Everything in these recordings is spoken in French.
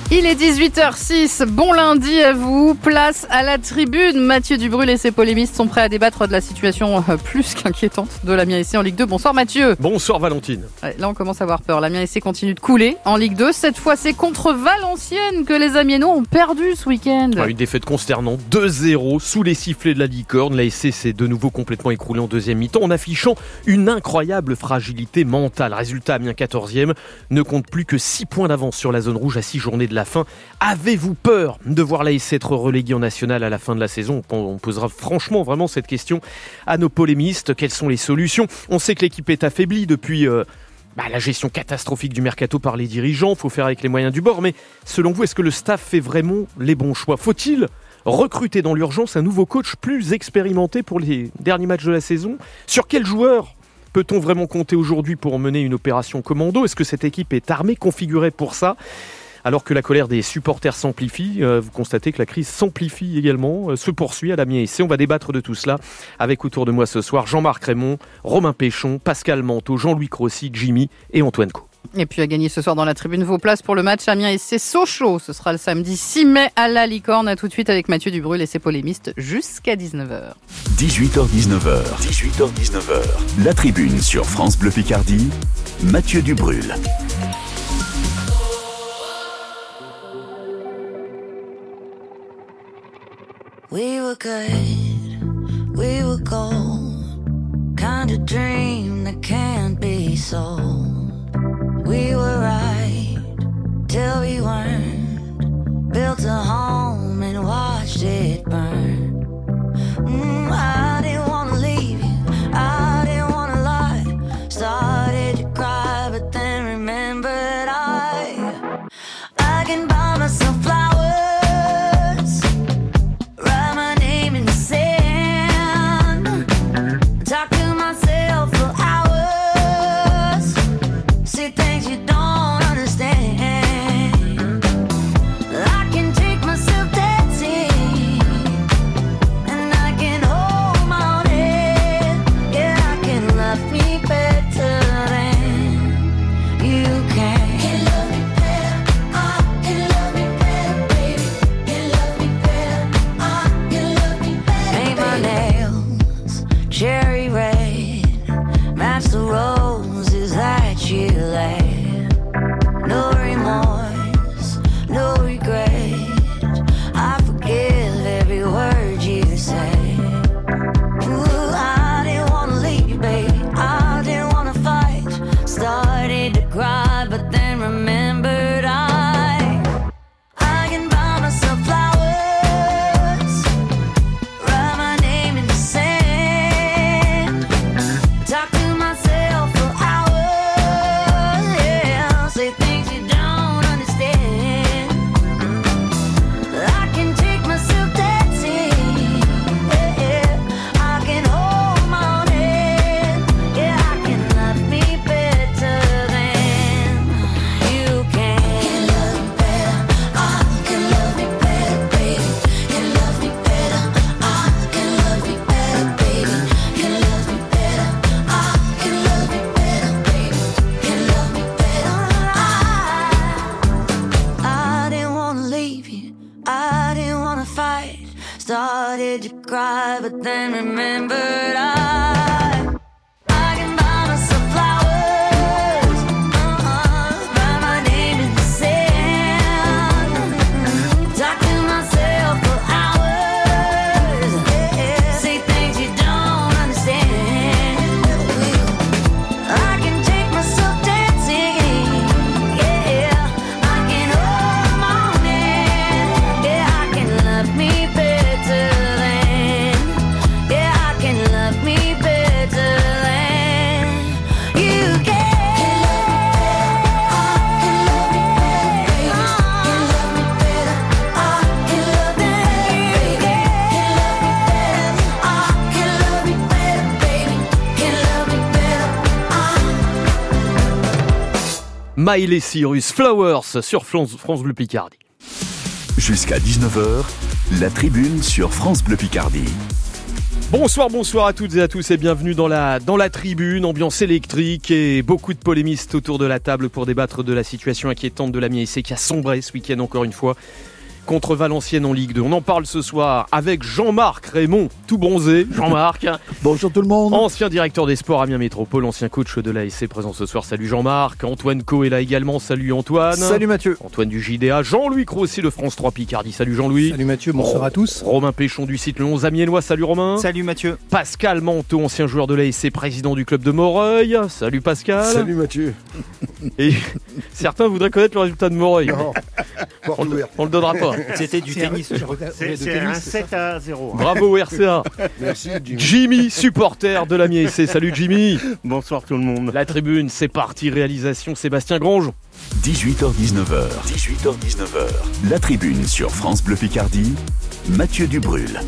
Il est 18h06, bon lundi à vous, place à la tribune. Mathieu Dubrul et ses polémistes sont prêts à débattre de la situation plus qu'inquiétante de l'Amiens SC en Ligue 2. Bonsoir Mathieu. Bonsoir Valentine. Ouais, là on commence à avoir peur, l'Amiens SC continue de couler en Ligue 2. Cette fois c'est contre Valenciennes que les Amiénois ont perdu ce week-end. Une défaite consternante, 2-0 sous les sifflets de la licorne. La SC s'est de nouveau complètement écroulée en deuxième mi-temps en affichant une incroyable fragilité mentale. Résultat, Amiens 14e ne compte plus que 6 points d'avance sur la zone rouge à 6 journées de la fin. Avez-vous peur de voir la SC être reléguée en national à la fin de la saison ? On posera franchement vraiment cette question à nos polémistes. Quelles sont les solutions ? On sait que l'équipe est affaiblie depuis la gestion catastrophique du mercato par les dirigeants. Il faut faire avec les moyens du bord. Mais selon vous, est-ce que le staff fait vraiment les bons choix ? Faut-il recruter dans l'urgence un nouveau coach plus expérimenté pour les derniers matchs de la saison ? Sur quel joueur peut-on vraiment compter aujourd'hui pour mener une opération commando ? Est-ce que cette équipe est armée, configurée pour ça ? Alors que la colère des supporters s'amplifie, vous constatez que la crise s'amplifie également, se poursuit à l'Amiens SC. On va débattre de tout cela avec autour de moi ce soir Jean-Marc Raymond, Romain Péchon, Pascal Manteau, Jean-Louis Crossi, Jimmy et Antoine Co. Et puis à gagner ce soir dans la tribune vos places pour le match Amiens SC Sochaux. Ce sera le samedi 6 mai à la Licorne. À tout de suite avec Mathieu Dubrul et ses polémistes jusqu'à 19h. 18h-19h. La tribune sur France Bleu Picardie. Mathieu Dubrul. We were good, we were gold, kind of dream that can't be sold. We were right, till we weren't, built a home and watched it burn. I didn't wanna leave you, I didn't wanna lie, started to cry but then remembered I can buy myself flowers. Started to cry, but then remembered I can buy myself flowers, write my name in the sand, talk to myself for hours, say things you don't understand. I can take myself dancing, I can hold my own hand, I can love me better. Miley Cyrus, Flowers sur France Bleu Picardie. Jusqu'à 19h, la tribune sur France Bleu Picardie. Bonsoir à toutes et à tous et bienvenue dans la tribune, ambiance électrique et beaucoup de polémistes autour de la table pour débattre de la situation inquiétante de l'Amiens SC qui a sombré ce week-end encore une fois contre Valenciennes en Ligue 2. On en parle ce soir avec Jean-Marc Raymond, tout bronzé. Jean-Marc. Bonjour tout le monde. Ancien directeur des sports Amiens Métropole, ancien coach de l'ASC présent ce soir. Salut Jean-Marc. Antoine Co est là également. Salut Antoine. Salut Mathieu. Antoine du JDA. Jean-Louis Crossi de France 3 Picardie. Salut Jean-Louis. Salut Mathieu, bonsoir à tous. Romain Péchon du site Le 11 Amiénois. Salut Romain. Salut Mathieu. Pascal Manteau, ancien joueur de l'ASC, président du club de Moreuil. Salut Pascal. Salut Mathieu. Et certains voudraient connaître le résultat de Moreuil. Non. On le donnera pas. C'était du tennis. C'est un 7-0. Bravo RCA. Merci Jimmy, supporter de l'Amiens SC. Salut Jimmy. Bonsoir tout le monde. La tribune, c'est parti. Réalisation Sébastien Grange. 18h-19h. La tribune sur France Bleu Picardie. Mathieu Dubrul.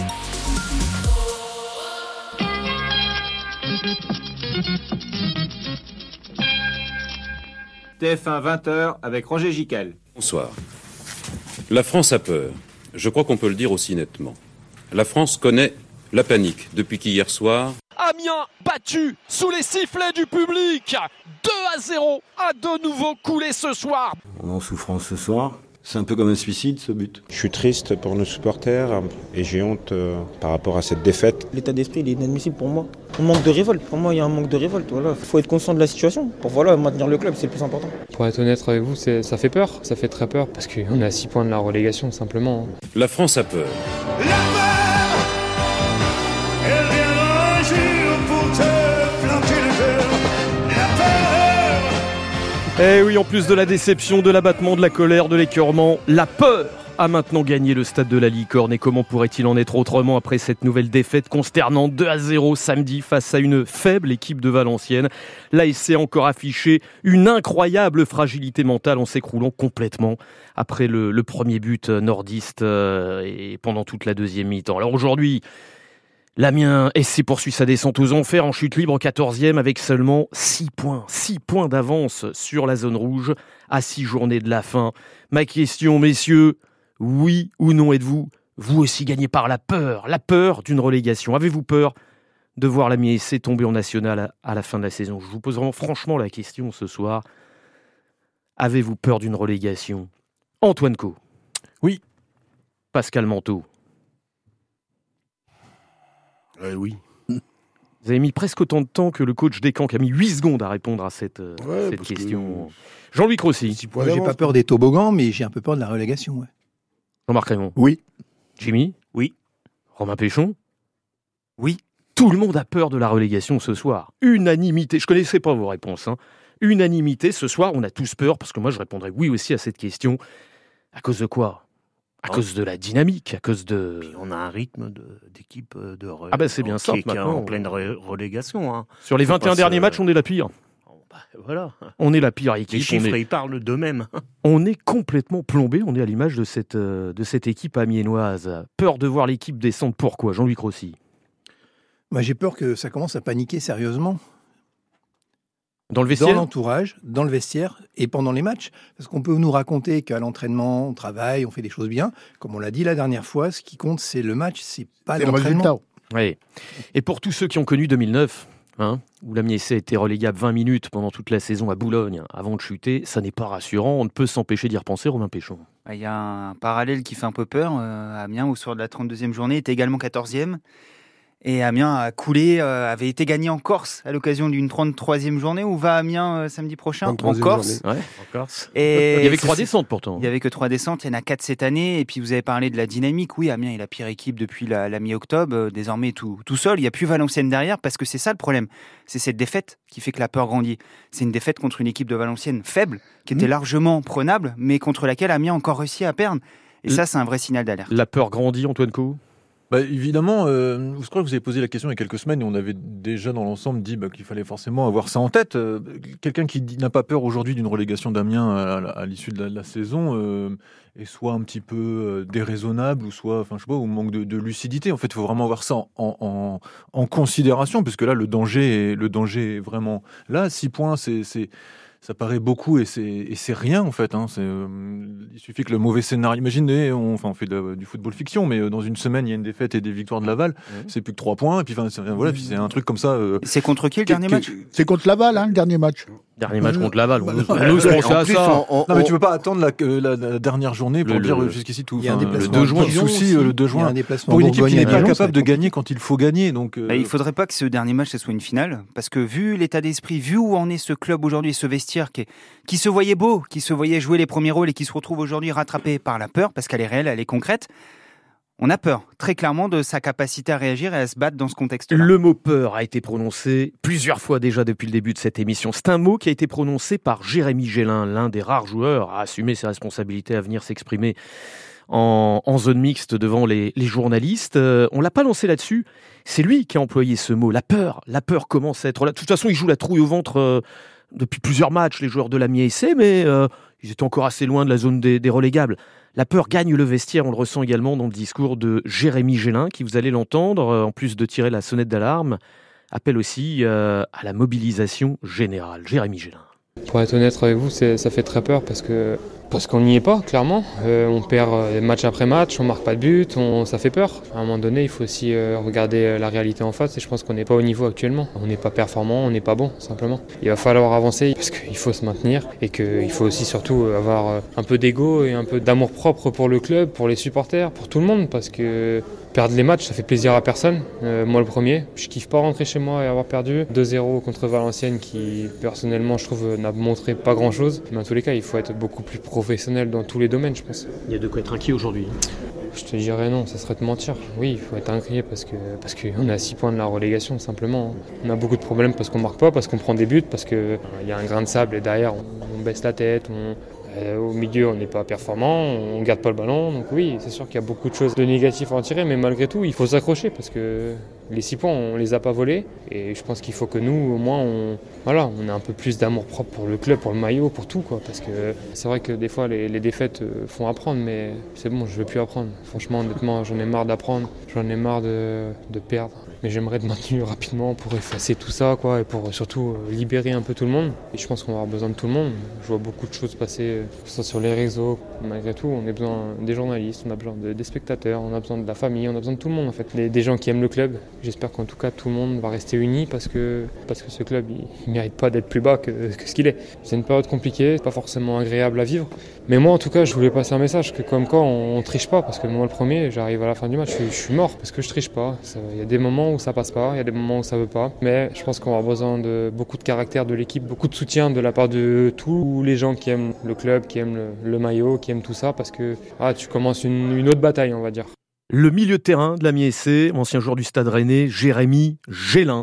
TF1 20h avec Roger Giquel. Bonsoir. La France a peur. Je crois qu'on peut le dire aussi nettement. La France connaît la panique depuis qu'hier soir... Amiens battu sous les sifflets du public. 2-0 a de nouveau coulé ce soir. On est en souffrance ce soir. C'est un peu comme un suicide ce but. Je suis triste pour nos supporters et j'ai honte par rapport à cette défaite. L'état d'esprit il est inadmissible pour moi. On manque de révolte. Pour moi il y a un manque de révolte. Voilà. Faut être conscient de la situation pour maintenir le club, c'est le plus important. Pour être honnête avec vous, ça fait peur. Ça fait très peur parce qu'on est à 6 points de la relégation simplement. La France a peur. La peur, elle viendra un jour pour te planter le cœur. La peur. Eh oui, en plus de la déception, de l'abattement, de la colère, de l'écœurement, la peur a maintenant gagné le stade de la Licorne. Et comment pourrait-il en être autrement après cette nouvelle défaite consternante 2-0 samedi face à une faible équipe de Valenciennes. L'ASC a encore affiché une incroyable fragilité mentale en s'écroulant complètement après le premier but nordiste et pendant toute la deuxième mi-temps. Alors aujourd'hui, l'Amiens SC poursuit sa descente aux enfers en chute libre 14e avec seulement 6 points d'avance sur la zone rouge à 6 journées de la fin. Ma question, messieurs, oui ou non êtes-vous vous aussi gagné par la peur d'une relégation? Avez-vous peur de voir l'Amiens SC tomber en national à la fin de la saison? Je vous pose vraiment franchement la question ce soir. Avez-vous peur d'une relégation? Antoine Co. Oui. Pascal Manteau. Oui. Vous avez mis presque autant de temps que le coach Descamps qui a mis 8 secondes à répondre à cette question. Jean-Louis Crossi. Moi, j'ai pas peur des toboggans, mais j'ai un peu peur de la relégation. Ouais. Jean-Marc Raymond. Oui. Jimmy. Oui. Romain Péchon. Oui. Tout le monde a peur de la relégation ce soir. Unanimité. Je connaissais pas vos réponses. Unanimité. Ce soir, on a tous peur parce que moi, je répondrais oui aussi à cette question. À cause de quoi? À cause de la dynamique, à cause de... Puis on a un rythme d'équipe c'est bien ça qui est maintenant. en pleine relégation. Sur les 21 derniers matchs, on est la pire. Voilà. On est la pire équipe. Les chiffres, ils parlent d'eux-mêmes. On est complètement plombé. On est à l'image de cette équipe amiénoise. Peur de voir l'équipe descendre. Pourquoi? Jean-Louis Crossi. Moi, j'ai peur que ça commence à paniquer sérieusement. Dans le vestiaire? Dans l'entourage, dans le vestiaire et pendant les matchs. Parce qu'on peut nous raconter qu'à l'entraînement, on travaille, on fait des choses bien. Comme on l'a dit la dernière fois, ce qui compte, c'est le match, c'est pas l'entraînement. Oui. Et pour tous ceux qui ont connu 2009, où l'Amiens SC a été relégable 20 minutes pendant toute la saison à Boulogne avant de chuter, ça n'est pas rassurant. On ne peut s'empêcher d'y repenser, Romain Péchon. Il y a un parallèle qui fait un peu peur. Amiens, au soir de la 32e journée, était également 14e. Et Amiens a coulé, avait été gagné en Corse à l'occasion d'une 33e journée. Où va Amiens samedi prochain? En Corse. Ouais, en Corse. Et il y avait que 3 descentes pourtant. Il y avait que 3 descentes, il y en a 4 cette année. Et puis vous avez parlé de la dynamique. Oui, Amiens est la pire équipe depuis la mi-octobre. Désormais tout seul. Il n'y a plus Valenciennes derrière parce que c'est ça le problème. C'est cette défaite qui fait que la peur grandit. C'est une défaite contre une équipe de Valenciennes faible, qui était largement prenable, mais contre laquelle Amiens a encore réussi à perdre. Et ça, c'est un vrai signal d'alerte. La peur grandit, Antoine Co. Évidemment, je crois que vous avez posé la question il y a quelques semaines et on avait déjà dans l'ensemble dit qu'il fallait forcément avoir ça en tête. Quelqu'un qui n'a pas peur aujourd'hui d'une relégation d'Amiens à l'issue de la saison est soit un petit peu déraisonnable ou soit, ou manque de lucidité. En fait, il faut vraiment avoir ça en considération parce que là, le danger est vraiment là. 6 points, ça paraît beaucoup et c'est rien en fait. Hein. Il suffit que le mauvais scénario. Imaginez, on fait du football fiction, mais dans une semaine il y a une défaite et des victoires de Laval, c'est plus que 3 points. Et puis puis c'est un truc comme ça. C'est contre qui le dernier match ? C'est contre Laval, le dernier match. Dernier match contre Laval. On ose penser à ça. Non, mais tu peux pas attendre la dernière journée pour dire jusqu'ici tout. Il y a un déplacement. Le 2 juin, souci le 2 juin. Pour une équipe qui n'est pas capable de gagner quand il faut gagner. Donc, il faudrait pas que ce dernier match ce soit une finale, parce que vu l'état d'esprit, vu où en est ce club aujourd'hui, ce vestiaire qui se voyait beau, qui se voyait jouer les premiers rôles et qui se retrouve aujourd'hui rattrapé par la peur, parce qu'elle est réelle, elle est concrète. On a peur, très clairement, de sa capacité à réagir et à se battre dans ce contexte-là. Le mot peur a été prononcé plusieurs fois déjà depuis le début de cette émission. C'est un mot qui a été prononcé par Jérémy Gélin, l'un des rares joueurs à assumer ses responsabilités, à venir s'exprimer en zone mixte devant les journalistes. On l'a pas lancé là-dessus. C'est lui qui a employé ce mot. La peur commence à être là. De toute façon, il joue la trouille au ventre depuis plusieurs matchs, les joueurs de l'Amiens-SC, mais ils étaient encore assez loin de la zone des relégables. La peur gagne le vestiaire, on le ressent également dans le discours de Jérémy Gélin, qui, vous allez l'entendre, en plus de tirer la sonnette d'alarme, appelle aussi à la mobilisation générale. Jérémy Gélin. Pour être honnête avec vous, ça fait très peur parce qu'on n'y est pas, clairement. On perd match après match, on marque pas de but, ça fait peur. À un moment donné, il faut aussi regarder la réalité en face et je pense qu'on n'est pas au niveau actuellement. On n'est pas performant, on n'est pas bon, simplement. Il va falloir avancer parce qu'il faut se maintenir et qu'il faut aussi surtout avoir un peu d'ego et un peu d'amour propre pour le club, pour les supporters, pour tout le monde, parce que perdre les matchs, ça fait plaisir à personne. Moi le premier, je kiffe pas rentrer chez moi et avoir perdu. 2-0 contre Valenciennes qui, personnellement, je trouve, n'a montré pas grand-chose. Mais en tous les cas, il faut être beaucoup plus professionnel dans tous les domaines, je pense. Il y a de quoi être inquiet aujourd'hui. Je te dirais non, ça serait te mentir. Oui, il faut être inquiet parce qu'on est à 6 points de la relégation, simplement. On a beaucoup de problèmes parce qu'on marque pas, parce qu'on prend des buts, parce qu'il y a un grain de sable et derrière, on baisse la tête, au milieu, on n'est pas performant, on ne garde pas le ballon. Donc oui, c'est sûr qu'il y a beaucoup de choses de négatifs à en tirer, mais malgré tout, il faut s'accrocher parce que les 6 points, on ne les a pas volés. Et je pense qu'il faut que nous, au moins, on ait un peu plus d'amour propre pour le club, pour le maillot, pour tout, quoi. Parce que c'est vrai que des fois, les défaites font apprendre, mais c'est bon, je ne veux plus apprendre. Franchement, honnêtement, j'en ai marre d'apprendre, j'en ai marre de perdre. Mais j'aimerais être maintenu rapidement pour effacer tout ça, quoi, et pour surtout libérer un peu tout le monde. Et je pense qu'on va avoir besoin de tout le monde. Je vois beaucoup de choses passer, que ce soit sur les réseaux. Malgré tout, on a besoin des journalistes, on a besoin des spectateurs, on a besoin de la famille, on a besoin de tout le monde, en fait. Des gens qui aiment le club. J'espère qu'en tout cas, tout le monde va rester uni parce que ce club, il mérite pas d'être plus bas que ce qu'il est. C'est une période compliquée, pas forcément agréable à vivre. Mais moi, en tout cas, je voulais passer un message que comme quoi on triche pas, parce que moi, le premier, j'arrive à la fin du match, je suis mort parce que je triche pas. Il y a des moments où ça passe pas, il y a des moments où ça veut pas. Mais je pense qu'on va avoir besoin de beaucoup de caractère de l'équipe, beaucoup de soutien de la part de tous les gens qui aiment le club, qui aiment le maillot, qui aiment tout ça, parce que tu commences une autre bataille, on va dire. Le milieu de terrain de l'Amiens-SC, ancien joueur du Stade Rennais, Jérémy Gélin,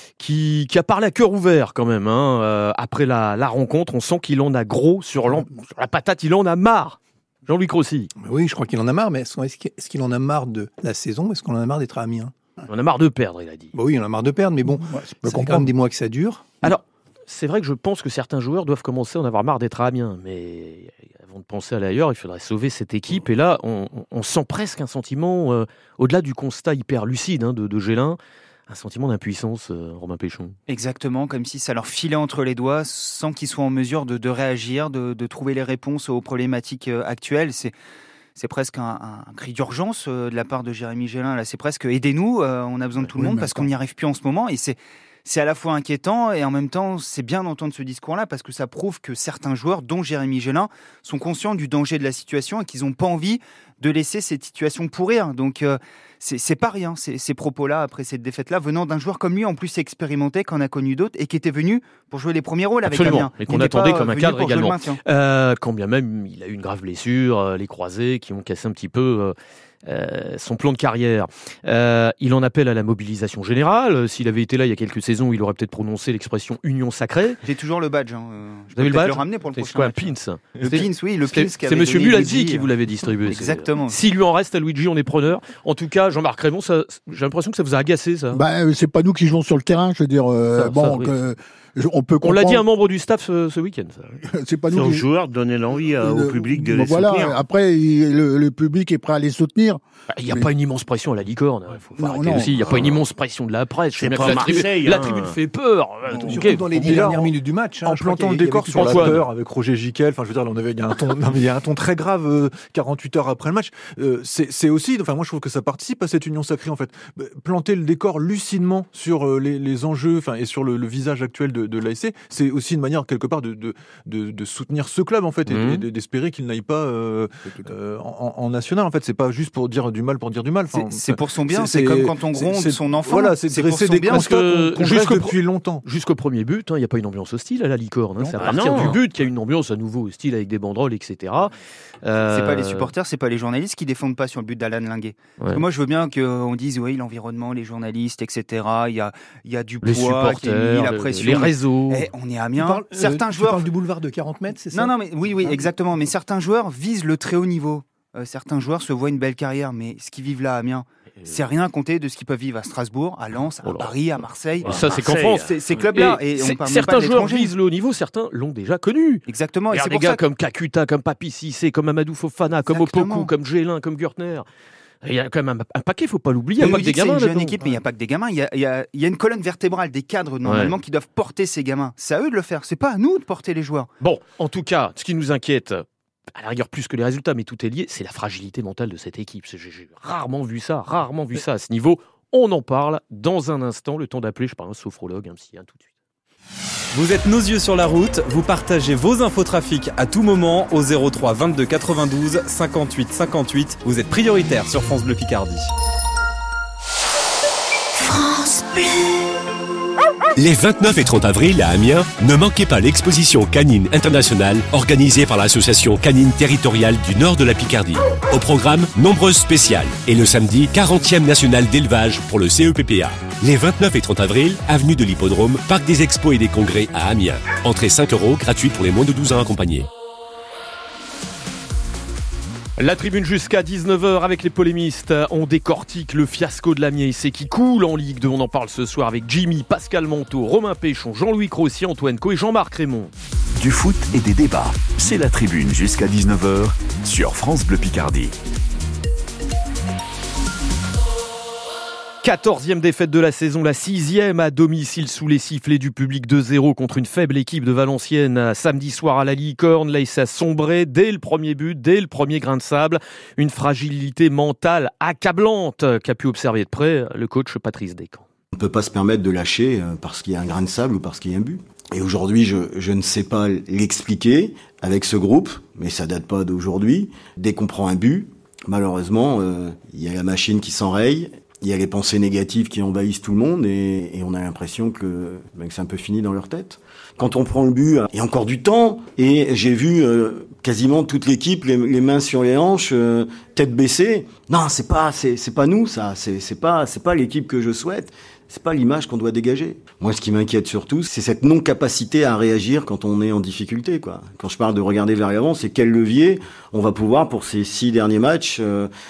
qui a parlé à cœur ouvert quand même. Après la rencontre, on sent qu'il en a gros sur la patate, il en a marre. Jean-Louis Crossy. Oui, je crois qu'il en a marre, mais est-ce qu'il en a marre de la saison ? Est-ce qu'on en a marre d'être à Amiens ? On en a marre de perdre, il a dit. Oui, on en a marre de perdre, mais bon, ça fait quand même des mois que ça dure. Alors, c'est vrai que je pense que certains joueurs doivent commencer à en avoir marre d'être à Amiens, mais avant de penser à aller ailleurs, il faudrait sauver cette équipe. Et là, on sent presque un sentiment, au-delà du constat hyper lucide de Gélin, un sentiment d'impuissance, Romain Péchon. Exactement, comme si ça leur filait entre les doigts sans qu'ils soient en mesure de réagir, de trouver les réponses aux problématiques actuelles. C'est presque un cri d'urgence de la part de Jérémy Gélin. Là, c'est presque aidez-nous, on a besoin de tout le monde parce qu'on n'y arrive plus en ce moment. Et c'est à la fois inquiétant et en même temps, c'est bien d'entendre ce discours-là parce que ça prouve que certains joueurs, dont Jérémy Gélin, sont conscients du danger de la situation et qu'ils n'ont pas envie de laisser cette situation pourrir. Donc, c'est pas rien, ces propos-là, après cette défaite-là, venant d'un joueur comme lui, en plus expérimenté, qu'on a connu d'autres et qui était venu pour jouer les premiers rôles avec Amiens. Et qu'on attendait comme un cadre également. Quand bien même, il a eu une grave blessure, les croisés qui ont cassé un petit peu son plan de carrière. Il en appelle à la mobilisation générale. S'il avait été là il y a quelques saisons, il aurait peut-être prononcé l'expression union sacrée. J'ai toujours le badge. Je vous avez le badge ? Le ramener pour le prochain. C'est quoi, un pin ? Le pin, oui, le pin. C'est monsieur Mulazzi qui vous l'avait distribué. Exactement. S'il lui en reste à Luigi, on est preneur. En tout cas, Jean-Marc Raymond, j'ai l'impression que ça vous a agacé, ça. C'est pas nous qui jouons sur le terrain, je veux dire. On peut On l'a dit à un comprendre. membre du staff ce week-end. Ça. C'est pas C'est nous aux qui- joueurs de donner l'envie au public de les voilà. soutenir. Après, le public est prêt à les soutenir. Il n'y a pas une immense pression à la licorne. Faut arrêter aussi. Il n'y a pas une immense pression de la presse. Je sais C'est bien pas que Marseille, la hein. tribune fait peur. Surtout dans les 10 dernières minutes du match. En je crois plantant qu'il le y avait décor tout sur la Antoine. peur avec Roger Giquel, enfin je veux dire, il y a un ton, non, mais il y a un ton très grave 48 heures après le match. C'est aussi, enfin moi je trouve que ça participe à cette union sacrée en fait. Planter le décor lucidement sur les enjeux, enfin et sur le visage actuel de l'ASC, c'est aussi une manière quelque part de soutenir ce club en fait et d'espérer qu'il n'aille pas en national. En fait, c'est pas juste pour dire du mal pour dire du mal. Enfin, C'est pour son bien, c'est comme quand on gronde son enfant. Voilà, c'est pour dresser son des bien. constats qu'on reste jusqu'au depuis longtemps. Jusqu'au premier but, il n'y a pas une ambiance hostile à la licorne. C'est à partir du but qu'il y a une ambiance à nouveau hostile avec des banderoles, etc. C'est pas les supporters, c'est pas les journalistes qui défendent pas sur le but d'Alan Linguet. Parce que moi, je veux bien qu'on dise oui, l'environnement, les journalistes, etc. Il y a du Les poids qui est mis, supporters, la pression. les réseaux. On est à Amiens. Certains Tu joueurs. parles du boulevard de 40 mètres, c'est ça? Non, mais oui, exactement. Mais certains joueurs visent le très haut niveau. Certains joueurs se voient une belle carrière, mais ce qu'ils vivent là à Amiens, c'est rien compter de ce qu'ils peuvent vivre à Strasbourg, à Lens, à Paris, à Marseille. Et ça, c'est qu'en France. Ces clubs-là. Et on parle même certains pas de joueurs l'étranger. visent le haut niveau, certains l'ont déjà connu. Exactement. Et Regarde c'est des pour gars ça comme Kakuta, comme Papi Cissé, comme Amadou Fofana, comme Exactement. Opoku, comme Gélin, comme Gürtner. Il y a quand même un paquet, faut pas l'oublier. Il n'y a Vous pas que des dites c'est gamins. une jeune là-dedans. équipe, mais il n'y a pas que des gamins. Il y a une colonne vertébrale des cadres normalement qui doivent porter ces gamins. C'est à eux de le faire. C'est pas à nous de porter les joueurs. Bon, en tout cas, ce qui nous inquiète, à la rigueur plus que les résultats, mais tout est lié, c'est la fragilité mentale de cette équipe. J'ai rarement vu ça à ce niveau. On en parle dans un instant. Le temps d'appeler, je parle un sophrologue, un psy, tout de suite. Vous êtes nos yeux sur la route, vous partagez vos infos trafic à tout moment au 03 22 92 58 58. Vous êtes prioritaire sur France Bleu Picardie. France Bleu. Les 29 et 30 avril à Amiens, ne manquez pas l'exposition canine internationale organisée par l'association canine territoriale du nord de la Picardie. Au programme, nombreuses spéciales et le samedi, 40e national d'élevage pour le CEPPA. Les 29 et 30 avril, avenue de l'Hippodrome, parc des expos et des congrès à Amiens. Entrée 5 €, gratuite pour les moins de 12 ans accompagnés. La tribune jusqu'à 19h avec les polémistes. On décortique le fiasco de l'Amiens SC qui coule en Ligue 2. On en parle ce soir avec Jimmy, Pascal Manteau, Romain Péchon, Jean-Louis Crossi, Antoine Co et Jean-Marc Raymond. Du foot et des débats. C'est la tribune jusqu'à 19h sur France Bleu Picardie. 14e défaite de la saison, la 6e à domicile sous les sifflets du public 2-0 contre une faible équipe de Valenciennes. Samedi soir à la Licorne, l'AS a sombré dès le premier but, dès le premier grain de sable. Une fragilité mentale accablante qu'a pu observer de près le coach Patrice Descamps. On ne peut pas se permettre de lâcher parce qu'il y a un grain de sable ou parce qu'il y a un but. Et aujourd'hui, je ne sais pas l'expliquer avec ce groupe, mais ça date pas d'aujourd'hui. Dès qu'on prend un but, malheureusement, il y a la machine qui s'enraye. Il y a les pensées négatives qui envahissent tout le monde et on a l'impression que c'est un peu fini dans leur tête. Quand on prend le but, il y a encore du temps et j'ai vu quasiment toute l'équipe les mains sur les hanches, tête baissée. Non, c'est pas nous ça, c'est pas l'équipe que je souhaite. C'est pas l'image qu'on doit dégager. Moi, ce qui m'inquiète surtout, c'est cette non-capacité à réagir quand on est en difficulté, quoi. Quand je parle de regarder vers l'avant, c'est quel levier on va pouvoir pour ces 6 derniers matchs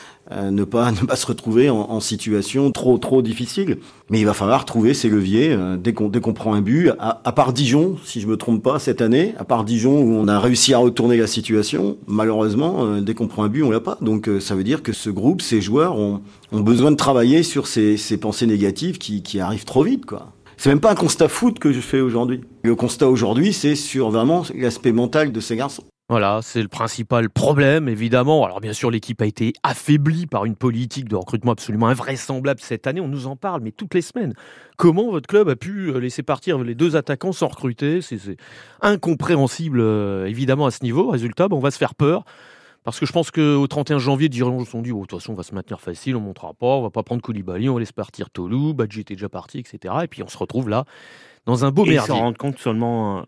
ne pas se retrouver en situation trop difficile. Mais il va falloir trouver ces leviers dès qu'on prend un but. À part Dijon, si je me trompe pas cette année, à part Dijon où on a réussi à retourner la situation, malheureusement, dès qu'on prend un but, on l'a pas. Donc ça veut dire que ce groupe, ces joueurs ont besoin de travailler sur ces pensées négatives qui arrivent trop vite, quoi. C'est même pas un constat foot que je fais aujourd'hui. Le constat aujourd'hui, c'est sur vraiment l'aspect mental de ces garçons. Voilà, c'est le principal problème, évidemment. Alors bien sûr, l'équipe a été affaiblie par une politique de recrutement absolument invraisemblable cette année. On nous en parle, mais toutes les semaines. Comment votre club a pu laisser partir les 2 attaquants sans recruter ? C'est incompréhensible, évidemment, à ce niveau. Résultat, on va se faire peur. Parce que je pense qu'au 31 janvier, Dijon se sont dit, de toute façon, on va se maintenir facile, on ne montera pas, on ne va pas prendre Koulibaly, on va laisser partir Tolou, Badji était déjà parti, etc. Et puis on se retrouve là, dans un beau merdier. Ils s'en rendent compte seulement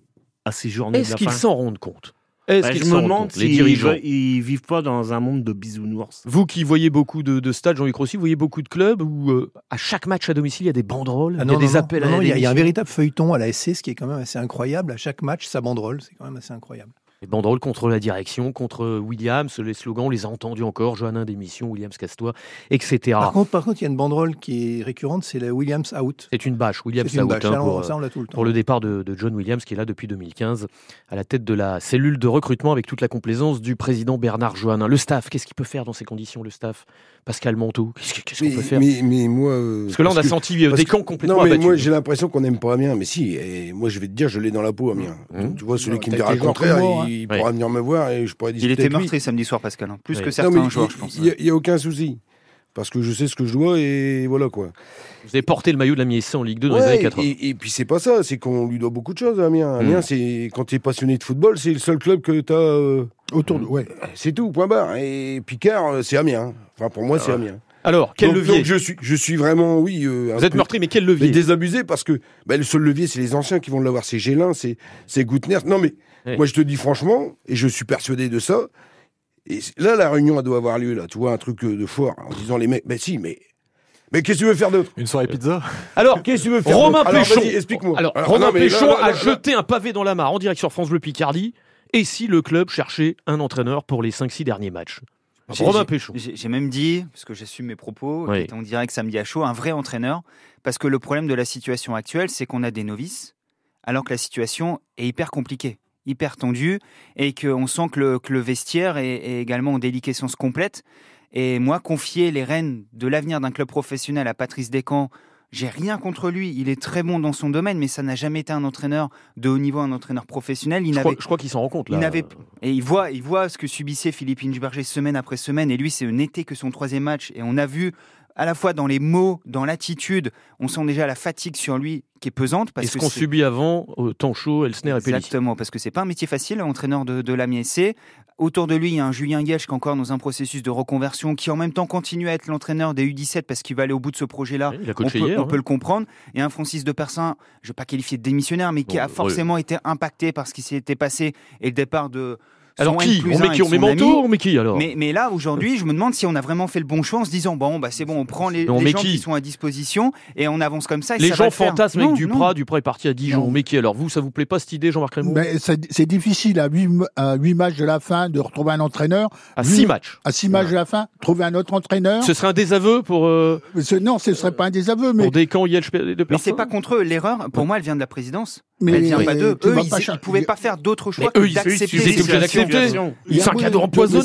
à ces journées de la fin. Est-ce qu'ils s'en rendent compte ? Je me demande les dirigeants ils vivent pas dans un monde de bisounours. Vous qui voyez beaucoup de stades, Jean-Luc Rossi, vous voyez beaucoup de clubs où à chaque match à domicile, il y a des banderoles, il y a des appels à la il y a un démission. véritable feuilleton à la SC, ce qui est quand même assez incroyable. À chaque match, ça banderole, c'est quand même assez incroyable. Les banderoles contre la direction, contre Williams, les slogans, on les a entendus encore, Johannin d'émission, Williams casse-toi, etc. Par contre, il y a une banderole qui est récurrente, c'est la Williams out. C'est une bâche, Williams C'est une out, bâche, hein, ça, on l'a tout le temps. pour le départ de John Williams, qui est là depuis 2015, à la tête de la cellule de recrutement avec toute la complaisance du président Bernard Johannin. Le staff, qu'est-ce qu'il peut faire dans ces conditions, le staff? Pascal Monteau, qu'est-ce qu'on peut faire? Mais moi... Parce que là, on a senti des camps complètement abattus. Non, mais abattus. moi, j'ai l'impression qu'on n'aime pas Amiens. Mais si, et moi, je vais te dire, je l'ai dans la peau, Amiens. Donc, tu vois, celui qui me dira le contraire, il pourra venir me voir et je pourrais discuter Il était avec lui. meurtri samedi soir, Pascal, hein. Plus Oui. que certains joueurs, je pense. Il n'y a aucun souci. Parce que je sais ce que je dois et voilà quoi. Vous avez porté le maillot de l'Amiens SC en Ligue 2 dans les années 80. Et puis c'est pas ça, c'est qu'on lui doit beaucoup de choses à Amiens. Amiens, c'est quand tu es passionné de football, c'est le seul club que tu as autour de. Ouais. C'est tout, point barre. Et Picard, c'est Amiens. Enfin, pour moi, c'est Amiens. Alors, quel levier? Donc je suis vraiment, oui. Vous êtes meurtri, mais quel levier? Désabusé parce que le seul levier, c'est les anciens qui vont l'avoir. C'est Gélin, c'est Goutner. Non, mais moi, je te dis franchement, et je suis persuadé de ça. Et là, la réunion, elle doit avoir lieu, là. Tu vois, un truc de foire, en disant les mecs, mais qu'est-ce que tu veux faire d'autre? Une soirée pizza? Alors, qu'est-ce que tu veux faire Romain d'autre? Péchon. Explique-moi. Alors, Romain Péchon a jeté un pavé dans la mare en direct sur France Bleu Picardie. Et si le club cherchait un entraîneur pour les 5-6 derniers matchs? Romain Péchon. J'ai même dit, parce que j'assume mes propos, Oui. qui étaient en direct samedi à chaud, un vrai entraîneur. Parce que le problème de la situation actuelle, c'est qu'on a des novices, alors que la situation est hyper compliquée, hyper tendue, et qu'on sent que le vestiaire est également en déliquescence complète. Et moi, confier les rênes de l'avenir d'un club professionnel à Patrice Descamps, j'ai rien contre lui. Il est très bon dans son domaine, mais ça n'a jamais été un entraîneur de haut niveau, un entraîneur professionnel. Je crois qu'il s'en rend compte, là. Et il voit ce que subissait Philippe Inchberger semaine après semaine. Et lui, ce n'était que son 3e match. Et on a vu, à la fois dans les mots, dans l'attitude, on sent déjà la fatigue sur lui qui est pesante. Et ce qu'on subit avant, temps chaud, Elsner et Pellissier. Exactement, parce que c'est pas un métier facile, entraîneur de l'Amiens SC. Autour de lui, il y a un Julien Guelsch qui est encore dans un processus de reconversion, qui en même temps continue à être l'entraîneur des U17 parce qu'il va aller au bout de ce projet-là. Il a coaché hier, on peut le comprendre. Et un Francis de Persin, je ne vais pas qualifier de démissionnaire, mais qui a forcément été impacté par ce qui s'était passé et le départ de... Alors qui? On met Manteau, on met qui alors? Mais là, aujourd'hui, je me demande si on a vraiment fait le bon choix en se disant, c'est bon, on prend les gens qui sont à disposition et on avance comme ça. Et les ça gens va le faire. fantasment avec Duprat est parti à Dijon. Mais qui alors? Vous, ça vous plaît pas cette idée, Jean-Marc Raymond? C'est difficile à 8 matchs de la fin de retrouver un entraîneur. À 6 matchs. À 6 matchs de la fin, trouver un autre entraîneur. Ce serait un désaveu pour... Non, ce ne serait pas un désaveu. Mais... Pour Descamps, de Persin. Mais c'est pas contre eux. L'erreur, pour moi, elle vient de la présidence. Elle vient pas d'eux. Eux, ils ne pouvaient pas faire d'autre choix que d'accepter cette situation. C'est un cadeau empoisonné.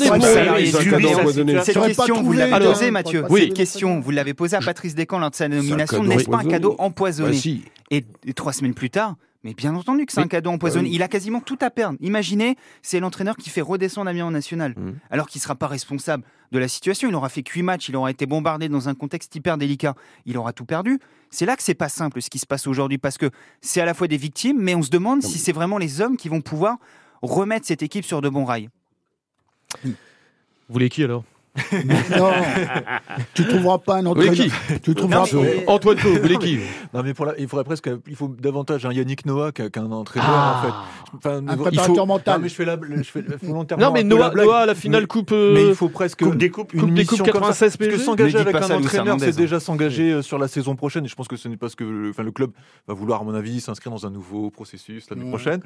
Cette question, vous l'avez posée, Mathieu. Cette question, vous l'avez posée à Patrice Descamps lors de sa nomination. N'est-ce pas un cadeau empoisonné? Et 3 semaines plus tard, mais bien entendu que c'est un cadeau empoisonné. Il a quasiment tout à perdre. Imaginez, c'est l'entraîneur qui fait redescendre Amiens en national, alors qu'il ne sera pas responsable de la situation. Il aura fait que 8 matchs, il aura été bombardé dans un contexte hyper délicat. Il aura tout perdu. C'est là que c'est pas simple ce qui se passe aujourd'hui, parce que c'est à la fois des victimes, mais on se demande si c'est vraiment les hommes qui vont pouvoir remettre cette équipe sur de bons rails. Vous voulez qui alors? Non, tu trouveras pas un entraîneur. Tu trouveras Antoine Pau, vous voulez qui? Non, mais il faut davantage un Yannick Noah qu'un entraîneur en fait. Enfin, un préparateur mental. Non, mais je fais volontairement. Non, mais Noah, la finale coupe. Mais il faut presque coupe des coupes 96 parce que s'engager avec un entraîneur, c'est déjà s'engager sur la saison prochaine. Et je pense que ce n'est pas ce que le club va vouloir, à mon avis, s'inscrire dans un nouveau processus l'année prochaine.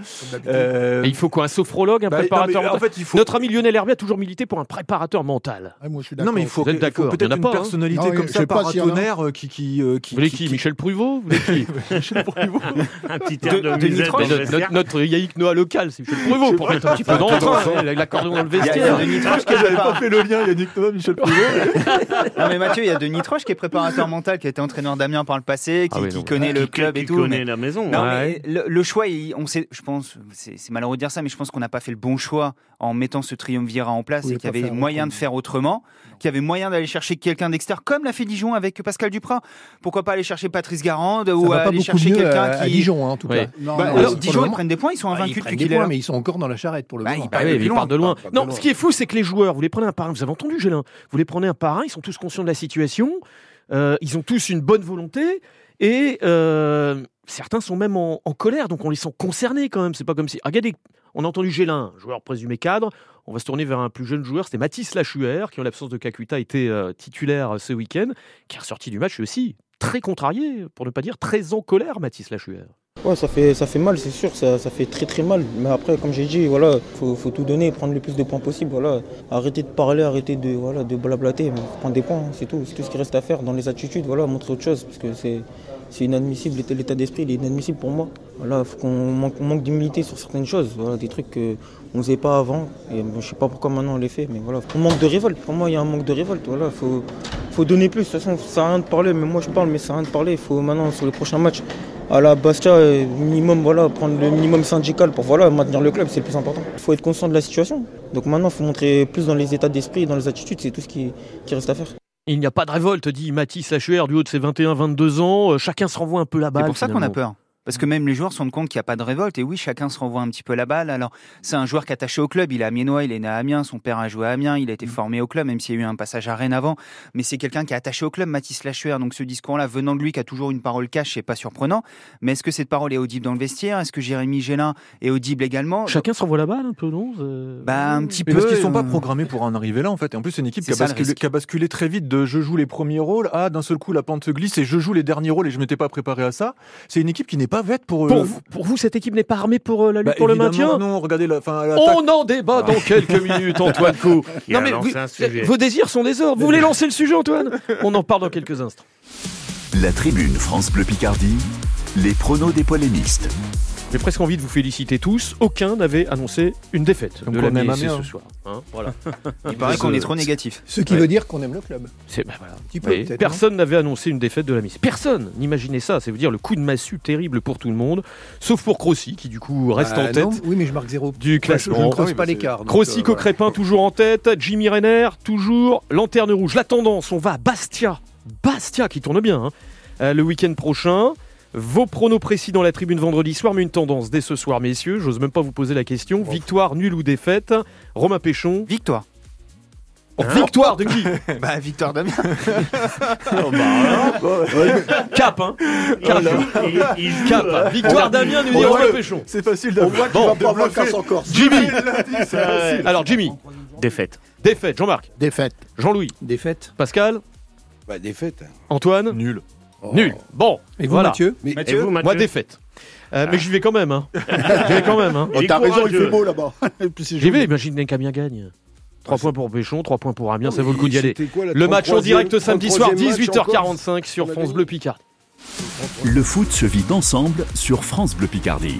Il faut quoi? Un sophrologue, un préparateur mental? Notre ami Lionel Hervé a toujours milité pour un préparateur mental. Moi, je suis non, mais il faut peut-être une personnalité comme ça, paratonnerre qui. Vous voulez qui? Michel Pruvot? Vous voulez qui? Michel Pruvot. Un petit air de musette dans le vestiaire. Notre Yannick Noah local, c'est Michel Pruvot pour mettre un petit peu d'entrain, avec l'accordéon dans le vestiaire. J'avais pas fait le lien, Yannick Noah, Michel Pruvot. Non, mais Mathieu, il y a Denis Troche qui est préparateur mental, qui a été entraîneur d'Amiens par le passé, qui connaît le club et tout. Qui connaît la maison. Non, mais le choix, on sait, je pense, c'est malheureux de dire ça, mais je pense qu'on n'a pas fait le bon choix en mettant ce triumvirat en place et qu'il y avait moyen de faire autrement, qu'il y avait moyen d'aller chercher quelqu'un d'extérieur, comme l'a fait Dijon avec Pascal Duprat. Pourquoi pas aller chercher Patrice Garande ou aller chercher quelqu'un qui... à Dijon, en tout cas. Dijon, ils prennent des points, ils sont invaincus depuis qu'il est là. Mais ils sont encore dans la charrette pour le moment. Ils partent de loin. Non, ce qui est fou, c'est que les joueurs, vous les prenez un par un, vous avez entendu Gélin, vous les prenez un par un, ils sont tous conscients de la situation, ils ont tous une bonne volonté, et certains sont même en colère, donc on les sent concernés quand même. C'est pas comme si... Regardez, on a entendu Gélin, joueur présumé cadre. On va se tourner vers un plus jeune joueur, c'était Mathis Lachuer, qui en l'absence de Kakuta était titulaire ce week-end, qui est ressorti du match aussi très contrarié, pour ne pas dire très en colère, Mathis Lachuer. Ouais, ça fait mal, c'est sûr, ça fait très très mal. Mais après, comme j'ai dit, voilà, faut tout donner, prendre le plus de points possible. Voilà. Arrêter de parler, arrêter de blablater, prendre des points, c'est tout ce qui reste à faire dans les attitudes. Voilà, montrer autre chose, parce que c'est inadmissible, l'état d'esprit il est inadmissible pour moi. Voilà, faut qu'on manque d'humilité sur certaines choses, voilà, des trucs qu'on ne faisait pas avant. Et je sais pas pourquoi maintenant on les fait, mais voilà. On manque de révolte, pour moi il y a un manque de révolte. Voilà, faut donner plus. De toute façon, ça sert à rien de parler, mais moi je parle, mais ça sert à rien de parler. Il faut maintenant sur les prochains matchs. À la Bastia, minimum, voilà, prendre le minimum syndical pour maintenir le club, c'est le plus important. Il faut être conscient de la situation. Donc maintenant, il faut montrer plus dans les états d'esprit, dans les attitudes, c'est tout ce qui reste à faire. Il n'y a pas de révolte, dit Mathis Lachuer, du haut de ses 21-22 ans. Chacun se renvoie un peu la balle. C'est pour ça finalement. qu'on a peur. Parce que même les joueurs se rendent compte qu'il n'y a pas de révolte. Et oui, chacun se renvoie un petit peu la balle. Alors, c'est un joueur qui est attaché au club. Il est amiénois, il est né à Amiens. Son père a joué à Amiens. Il a été formé au club, même s'il y a eu un passage à Rennes avant. Mais c'est quelqu'un qui est attaché au club, Mathis Lachuer. Donc, ce discours-là, venant de lui, qui a toujours une parole cash, c'est pas surprenant. Mais est-ce que cette parole est audible dans le vestiaire? Est-ce que Jérémy Gélin est audible également? Chacun se renvoie la balle un peu, non? Un petit peu. Parce qu'ils sont pas programmés pour en arriver là, en fait. Et en plus, c'est une équipe qui a basculé très vite de je joue les premiers rôles à d'un seul coup la pente se glisse et je joue les derniers rôles et je m'étais pas préparé à ça. C'est une équipe qui n'est pas faite pour vous, cette équipe n'est pas armée pour la lutte pour le maintien? Non, regardez on en débat dans quelques minutes, Antoine Co. Non mais vos désirs sont des ordres. Vous voulez lancer le sujet, Antoine? On en parle dans quelques instants. La tribune France Bleu Picardie, les pronos des polémistes. J'ai presque envie de vous féliciter tous. Aucun n'avait annoncé une défaite de la MSC ce soir. Voilà. Il paraît qu'on est trop négatif. Ce qui veut dire qu'on aime le club. Personne n'avait annoncé une défaite de la MSC. Personne n'imaginait ça. C'est veut dire le coup de massue terrible pour tout le monde, sauf pour Crossi qui du coup reste en tête. Oui, mais je marque 0 du classement. Je ne creuse pas l'écart. Crossi, Coquerepin toujours en tête. Jimmy Renner toujours lanterne rouge. La tendance, on va à Bastia. Bastia qui tourne bien le week-end prochain. Vos pronos précis dans la tribune vendredi soir, mais une tendance dès ce soir, messieurs. J'ose même pas vous poser la question. Victoire, nulle ou défaite? Romain Péchon. Victoire. Victoire de qui? Victoire d'Amiens. Cap, hein. Cap. Victoire d'Amiens, nous dit Romain Péchon. C'est facile On voit qu'il va pas avoir casse encore. Jimmy. Alors, Jimmy. Défaite. Défaite. Jean-Marc. Défaite. Jean-Louis. Défaite. Pascal. Défaite. Antoine. Nul. Nul. Bon. Et vous, voilà. Mathieu? Et vous, Mathieu? Moi, défaite. Mais j'y vais quand même. T'as raison, il fait beau là-bas. J'y vais, imagine qu'Amiens gagne. 3 points pour Péchon, 3 points pour Amiens, ça vaut le coup d'y aller. Le match en direct samedi soir, 18h45 sur France Bleu Picardie. Le foot se vit ensemble sur France Bleu Picardie.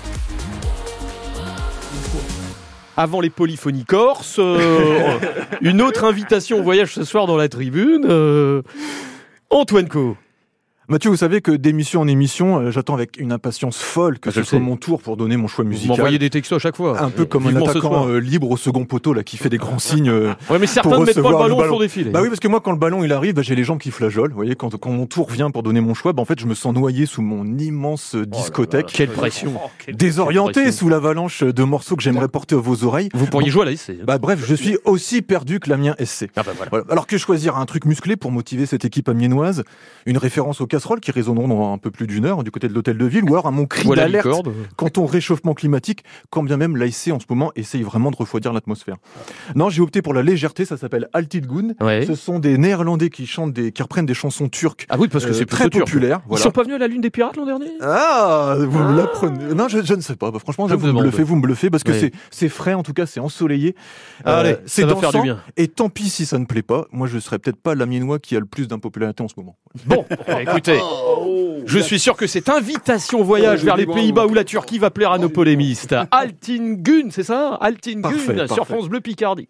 Avant les polyphonies corses, une autre invitation au voyage ce soir dans la tribune. Antoine Co. Mathieu, vous savez que d'émission en émission, j'attends avec une impatience folle que ce soit mon tour pour donner mon choix musical. Vous m'envoyez des textos à chaque fois. Un peu comme un attaquant libre au second poteau là qui fait des grands signes. Ouais, mais certains ne mettent pas le ballon sur des filets. Bah oui, parce que moi quand le ballon il arrive, j'ai les jambes qui flageolent. Vous voyez, quand mon tour vient pour donner mon choix, en fait je me sens noyé sous mon immense discothèque. Quelle pression. Désorienté sous l'avalanche de morceaux que j'aimerais porter à vos oreilles. Vous pourriez jouer à la SC. Bref, je suis aussi perdu que l'Amiens SC. Voilà. Alors que choisir un truc musclé pour motiver cette équipe amiénoise? Une référence aux casseroles qui résonneront dans un peu plus d'une heure du côté de l'hôtel de ville, ou alors à mon cri d'alerte quant au réchauffement climatique, quand bien même l'ASC en ce moment essaye vraiment de refroidir l'atmosphère. Non, j'ai opté pour la légèreté, ça s'appelle Altidgun. Ouais. Ce sont des Néerlandais qui reprennent des chansons turques. Ah oui, parce que c'est très populaire. Ils sont pas venus à la Lune des Pirates l'an dernier? Vous me l'apprenez. Non, je ne sais pas. Franchement, vous me bluffez parce que c'est frais, en tout cas, c'est ensoleillé. Allez, c'est ça va dansant, faire du bien. Et tant pis si ça ne plaît pas. Moi, je serais peut-être pas l'Amiénois qui a le plus d'impopularité en ce moment. Bon, écoutez, je suis sûr que cette invitation au voyage vers les Pays-Bas ou la Turquie va plaire à nos polémistes. Altidgun, c'est ça? Altidgun sur France Bleu Picardie.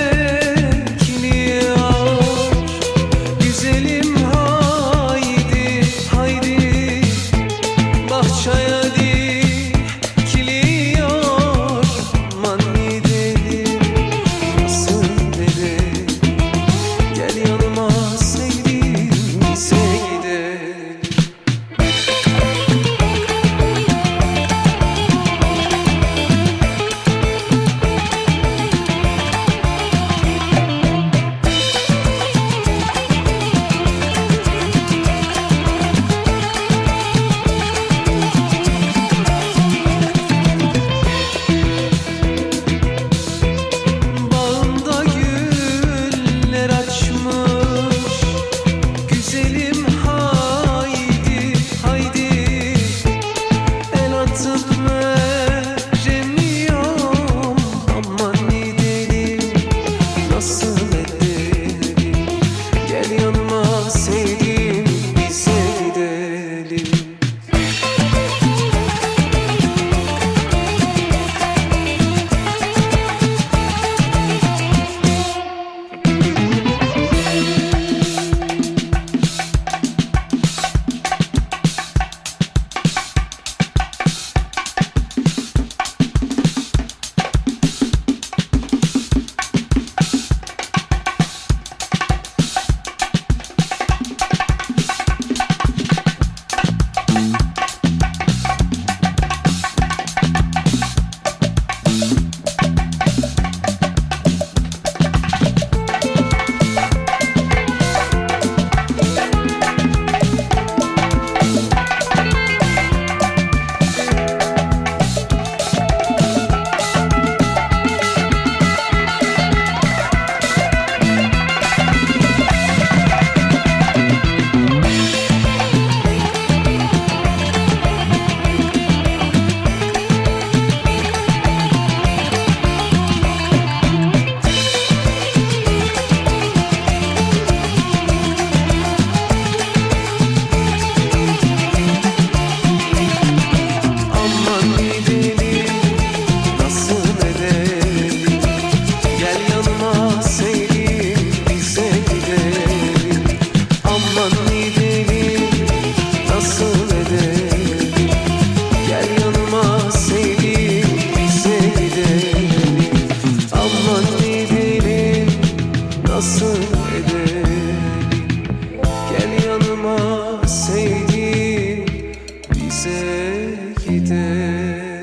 Güzelim haydi Aman gidelim nasıl edelim Gel yanıma sevgilim bize gidelim Aman gidelim nasıl edelim Gel yanıma sevgilim bize gidelim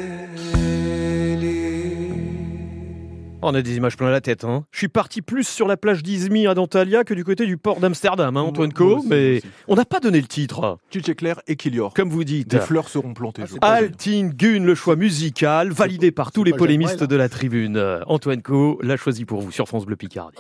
On a des images plein la tête. Hein. Je suis parti plus sur la plage d'Izmir à Antalya que du côté du port d'Amsterdam, hein, Antoine Co. Mais on n'a pas donné le titre. Tchétchekler et Kilior. Comme vous dites. Des fleurs seront plantées. Altin Gun, le choix musical, validé par tous les polémistes de la tribune. Antoine Co l'a choisi pour vous sur France Bleu Picardie.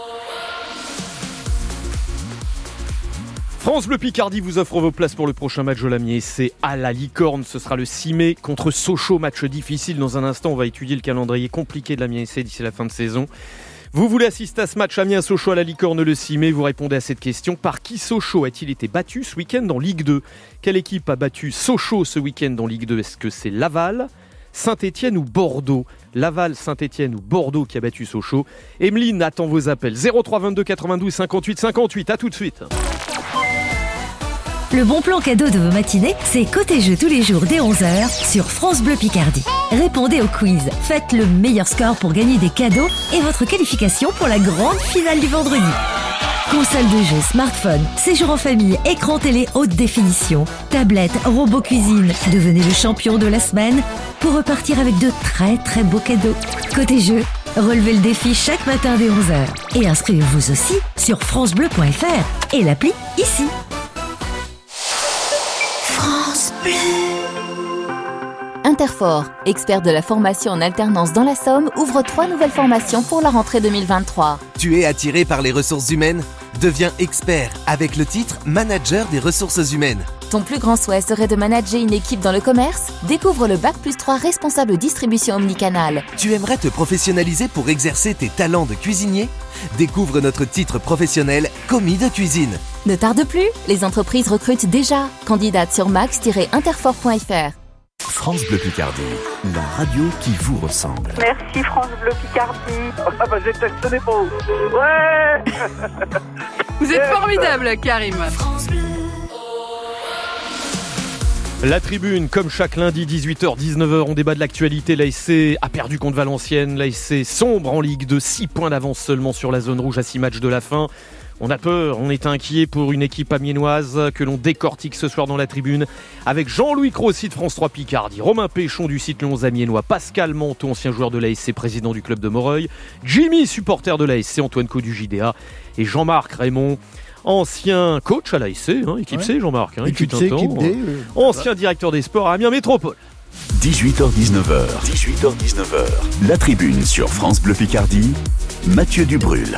France Bleu Picardie vous offre vos places pour le prochain match de l'Amiens. C'est à la Licorne. Ce sera le 6 mai contre Sochaux. Match difficile. Dans un instant, on va étudier le calendrier compliqué de l'Amiens SC d'ici la fin de saison. Vous voulez assister à ce match Amiens-Sochaux à la Licorne le 6 mai. Vous répondez à cette question. Par qui Sochaux a-t-il été battu ce week-end en Ligue 2 ? Quelle équipe a battu Sochaux ce week-end en Ligue 2 ? Est-ce que c'est Laval, Saint-Étienne ou Bordeaux ? Laval, Saint-Étienne ou Bordeaux qui a battu Sochaux ? Emeline attend vos appels. 03 22 92 58 58. À tout de suite. Le bon plan cadeau de vos matinées, c'est Côté Jeu tous les jours dès 11h sur France Bleu Picardie. Répondez au quiz, faites le meilleur score pour gagner des cadeaux et votre qualification pour la grande finale du vendredi. Console de jeu, smartphone, séjour en famille, écran télé haute définition, tablette, robot cuisine. Devenez le champion de la semaine pour repartir avec de très très beaux cadeaux. Côté Jeu, relevez le défi chaque matin dès 11h. Et inscrivez-vous aussi sur francebleu.fr et l'appli ici. France Bleu. Interfort, expert de la formation en alternance dans la Somme, ouvre 3 nouvelles formations pour la rentrée 2023. Tu es attiré par les ressources humaines ? Deviens expert avec le titre Manager des ressources humaines. Ton plus grand souhait serait de manager une équipe dans le commerce ? Découvre le Bac+3 responsable distribution omnicanal. Tu aimerais te professionnaliser pour exercer tes talents de cuisinier ? Découvre notre titre professionnel commis de cuisine. Ne tarde plus, les entreprises recrutent déjà. Candidate sur max-interfort.fr. France Bleu Picardie, la radio qui vous ressemble. Merci France Bleu Picardie. Ah bah j'ai testé des mots. Ouais. Vous êtes formidable, Karim. La tribune, comme chaque lundi, 18h, 19h, on débat de l'actualité. L'ASC a perdu contre Valenciennes. L'ASC sombre en Ligue de 6 points d'avance seulement sur la zone rouge à 6 matchs de la fin. On a peur, on est inquiet pour une équipe amiénoise que l'on décortique ce soir dans la tribune avec Jean-Louis Crossi de France 3 Picardie, Romain Péchon du site Le 11 amiénois, Pascal Manteau, ancien joueur de l'ASC, président du club de Moreuil, Jimmy, supporter de l'ASC, Antoine Co du JDA et Jean-Marc Raymond, ancien coach à l'ASC, équipe C Jean-Marc, équipe C, équipe D, ancien directeur des sports à Amiens Métropole. 18h-19h, la tribune sur France Bleu Picardie, Mathieu Dubrul.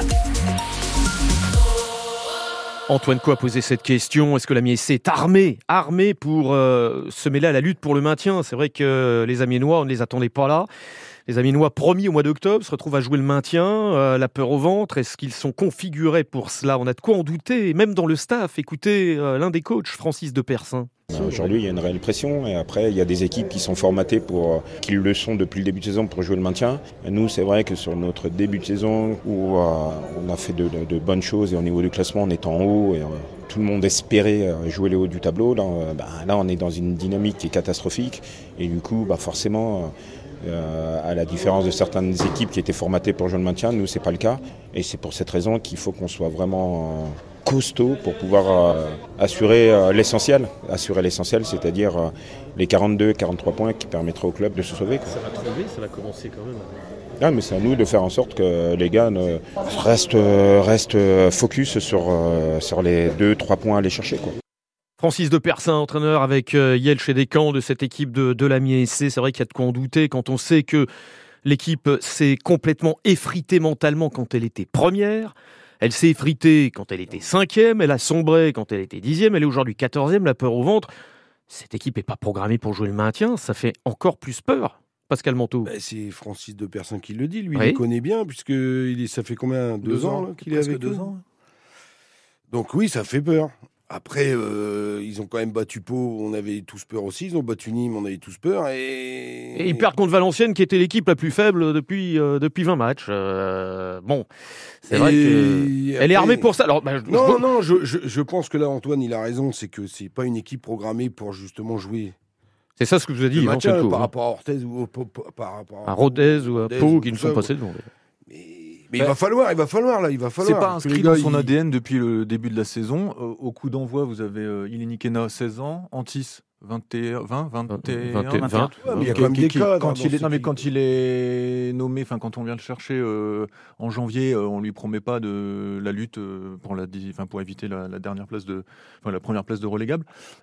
Antoine Co a posé cette question, est-ce que l'Amiens SC est armé pour se mêler à la lutte pour le maintien ? C'est vrai que les Amiénois, on ne les attendait pas là. Les Amiénois promis au mois d'octobre se retrouvent à jouer le maintien, la peur au ventre. Est-ce qu'ils sont configurés pour cela ? On a de quoi en douter, même dans le staff. Écoutez l'un des coachs, Francis de Persin. Aujourd'hui, il y a une réelle pression et après, il y a des équipes qui sont formatées pour qu'ils le sont depuis le début de saison pour jouer le maintien. Et nous, c'est vrai que sur notre début de saison où on a fait de bonnes choses et au niveau du classement, on est en haut et tout le monde espérait jouer les hauts du tableau. Là, on est dans une dynamique qui est catastrophique et du coup, forcément, à la différence de certaines équipes qui étaient formatées pour jouer le maintien, nous, c'est pas le cas. Et c'est pour cette raison qu'il faut qu'on soit vraiment costaud pour pouvoir assurer l'essentiel. Assurer l'essentiel, c'est-à-dire les 42-43 points qui permettraient au club de se sauver. Ça va tomber, ça va commencer quand même. Ah, mais c'est à nous de faire en sorte que les gars restent focus sur les 2-3 points à aller chercher, quoi. Francis de Persin, entraîneur avec Yel chez Descamps de cette équipe de l'Amiens SC. C'est vrai qu'il y a de quoi en douter quand on sait que l'équipe s'est complètement effritée mentalement quand elle était première. Elle s'est effritée quand elle était 5e, elle a sombré quand elle était 10e, elle est aujourd'hui 14e, la peur au ventre. Cette équipe n'est pas programmée pour jouer le maintien, ça fait encore plus peur. Pascal Manteau. C'est Francis de Persin qui le dit, lui, oui. Il le connaît bien, puisque ça fait combien 2 ans qu'il est avec 2 ans. Donc oui, ça fait peur. Après, ils ont quand même battu Pau, on avait tous peur aussi. Ils ont battu Nîmes, on avait tous peur. Et ils perdent contre Valenciennes, qui était l'équipe la plus faible depuis 20 matchs. Bon, c'est vrai qu'elle est armée pour ça. Alors, non, je pense que là, Antoine, il a raison. C'est que c'est pas une équipe programmée pour justement jouer. C'est ça ce que je vous ai dit. Par rapport à Orthez ou par rapport à Rodez ou à Pau, qui ne sont pas passés devant. Mais il va falloir. C'est pas inscrit dans son ADN depuis le début de la saison. Au coup d'envoi, vous avez Ileni Kena, 16 ans, Antis, 20. Mais il y a quand même des cas. Quand il est nommé, quand on vient le chercher en janvier, on lui promet pas de la lutte pour éviter la première place de relégable.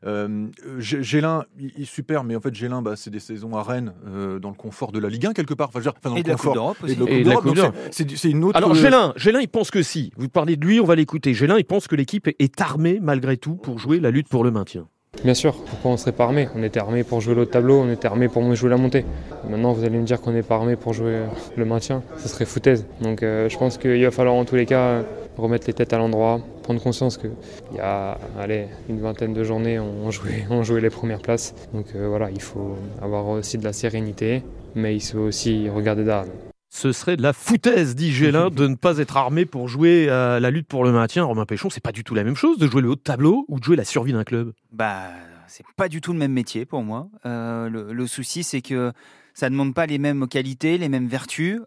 Gélin, il est super, mais en fait Gélin, c'est des saisons à Rennes dans le confort de la Ligue 1 quelque part. Et de la Coupe d'Europe aussi. Et de la Coupe d'Europe. C'est une autre. Alors Gélin, il pense que si. Vous parlez de lui, on va l'écouter. Gélin, il pense que l'équipe est armée malgré tout pour jouer la lutte pour le maintien. Bien sûr, pourquoi on serait pas armé ? On était armé pour jouer l'autre tableau, on était armé pour jouer la montée. Maintenant, vous allez me dire qu'on n'est pas armé pour jouer le maintien, ça serait foutaise. Donc je pense qu'il va falloir en tous les cas remettre les têtes à l'endroit, prendre conscience qu'il y a une vingtaine de journées, on jouait les premières places. Donc voilà, il faut avoir aussi de la sérénité, mais il faut aussi regarder derrière. Ce serait de la foutaise, dit Gélin, de ne pas être armé pour jouer à la lutte pour le maintien. Romain Péchon, c'est pas du tout la même chose de jouer le haut de tableau ou de jouer la survie d'un club. C'est pas du tout le même métier pour moi. Le souci, c'est que ça demande pas les mêmes qualités, les mêmes vertus.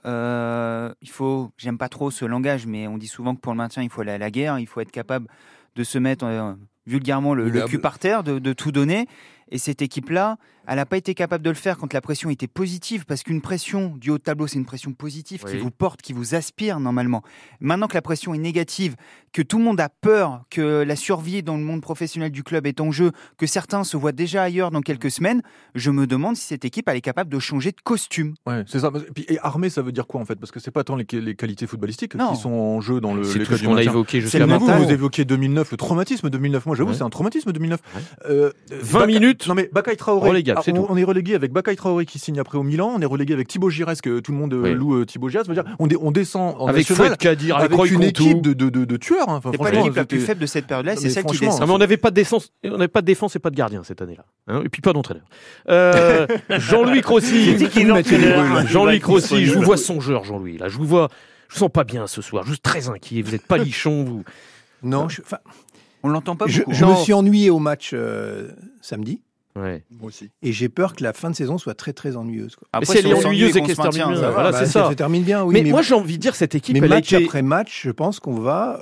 J'aime pas trop ce langage, mais on dit souvent que pour le maintien, il faut aller à la guerre, il faut être capable de se mettre vulgairement le cul par terre, de tout donner. Et cette équipe-là, elle n'a pas été capable de le faire quand la pression était positive, parce qu'une pression du haut de tableau, c'est une pression positive qui vous porte, qui vous aspire normalement. Maintenant que la pression est négative, que tout le monde a peur, que la survie dans le monde professionnel du club est en jeu, que certains se voient déjà ailleurs dans quelques semaines, je me demande si cette équipe elle est capable de changer de costume. Ouais, c'est ça. Et armé, ça veut dire quoi en fait ? Parce que c'est pas tant les qualités footballistiques qui sont en jeu dans c'est les tout ce qu'on a évoqué jusqu'à maintenant. Vous évoquez 2009, le traumatisme 2009. Moi, j'avoue, c'est un traumatisme 2009. 20 minutes. Non mais Bakaï Traoré. Relégable, c'est tout. On est relégué avec Bakaï Traoré qui signe après au Milan. On est relégué avec Thibaut Giresse, que tout le monde loue Thibaut Giresse. On descend en avec national Fred Kadir, avec une équipe de tueurs. C'est pas l'équipe la plus faible de cette période-là, c'est celle qui descend. Non, mais on n'avait pas de défense et pas de gardien cette année-là. Et puis pas d'entraîneur. Jean-Louis Crossi. Jean-Louis Crossi, je vous vois songeur, Jean-Louis. Là, je vous sens pas bien ce soir. Je suis très inquiet. Vous êtes palichon, vous. Non, on l'entend pas beaucoup. Je me suis ennuyé au match samedi. Ouais. Moi aussi. Et j'ai peur que la fin de saison soit très très ennuyeuse. Après, si elle est ennuyeuse et qu'elle se termine bien, voilà, c'est ça. Elle se termine bien, oui. Mais moi, j'ai envie de dire cette équipe. Mais match après match, je pense qu'on va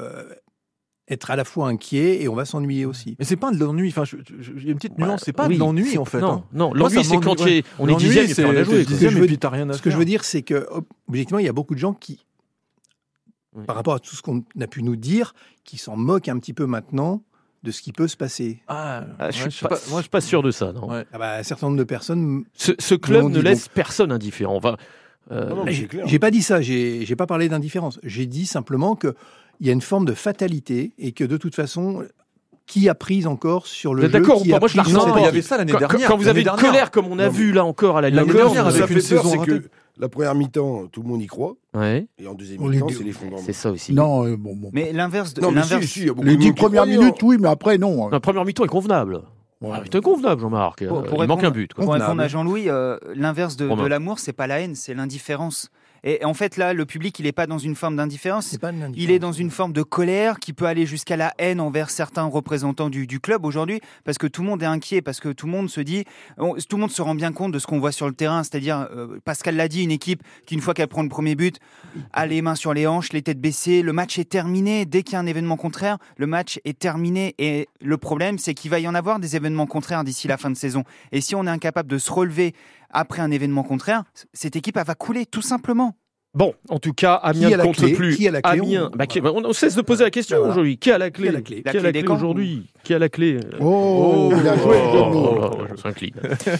être à la fois inquiet et on va s'ennuyer aussi. Mais c'est pas de l'ennui. Enfin, il y a une petite nuance. C'est pas de l'ennui en fait. Non, l'ennui c'est quand on est dixième et puis on a joué. Ce que je veux dire, c'est que objectivement, il y a beaucoup de gens qui, par rapport à tout ce qu'on a pu nous dire, qui s'en moquent un petit peu maintenant de ce qui peut se passer. Je suis pas sûr de ça, non. Un certain nombre de personnes. Ce club ne laisse personne indifférent. J'ai pas dit ça. J'ai pas parlé d'indifférence. J'ai dit simplement que il y a une forme de fatalité et que de toute façon, qui a prise encore sur le jeu. D'accord, moi je la ressens pas. Il y avait ça l'année dernière. Quand vous avez une colère comme on a vu là encore à la Ligue 1, ça fait peur, c'est que la première mi-temps, tout le monde y croit. Ouais. Et en deuxième mi-temps, c'est l'effondrement. C'est ça aussi. Non, Mais l'inverse de. Les 10 premières minutes, oui, mais après, non. La première mi-temps est convenable. C'est convenable, Jean-Marc. Il manque un but. Pour répondre à Jean-Louis, l'inverse de l'amour, c'est pas la haine, c'est l'indifférence. Et en fait, là, le public, il n'est pas dans une forme d'indifférence. Il est dans une forme de colère qui peut aller jusqu'à la haine envers certains représentants du club aujourd'hui, parce que tout le monde est inquiet, parce que tout le monde se dit, tout le monde se rend bien compte de ce qu'on voit sur le terrain. C'est-à-dire, Pascal l'a dit, une équipe qui, une fois qu'elle prend le premier but, a les mains sur les hanches, les têtes baissées. Le match est terminé. Dès qu'il y a un événement contraire, le match est terminé. Et le problème, c'est qu'il va y en avoir des événements contraires d'ici la fin de saison. Et si on est incapable de se relever après un événement contraire, cette équipe, elle va couler, tout simplement. Bon, en tout cas, Amiens ne compte plus. Qui a la clé Amiens, on cesse de poser la question aujourd'hui. Qui a la clé Qui a la clé aujourd'hui ? Qui a la clé ? Bien joué. Je s'incline.